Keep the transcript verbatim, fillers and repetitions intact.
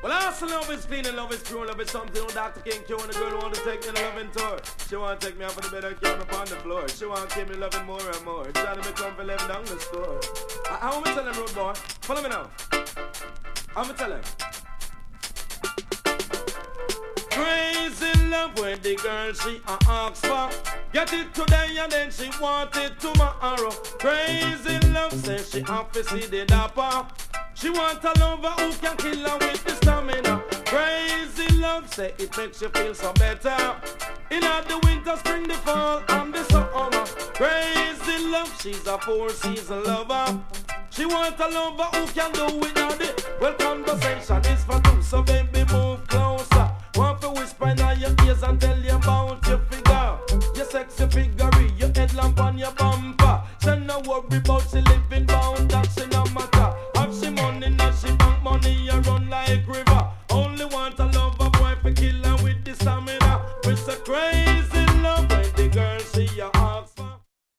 Well, I also love is feeling, love is pure, love is something on Doctor King Q and the girl who want to take me on a loving tour. She want to take me out for the bed and carry me upon the floor. She want to keep me loving more and more. Trying to become for living down the score. I, I want me tell him, road boy. Follow me now. I'm going to tell him. Crazy love when the girl she a ask for. Get it today and then she want it tomorrow. Crazy love says she have to see the dapper. She want a lover who can kill her with the stamina. Crazy love say it makes you feel so better. In the winter, spring, the fall, and the summer. Crazy love, she's a four-season lover. She want a lover who can do without it. Well, conversation is for two, so baby move closer. Want to whisper in your ears and tell you about your figure. Your sexy figure, your headlamp on your bumper. She no worry about she living bound, that she no matter. Have she money, now she bank money, you run like river.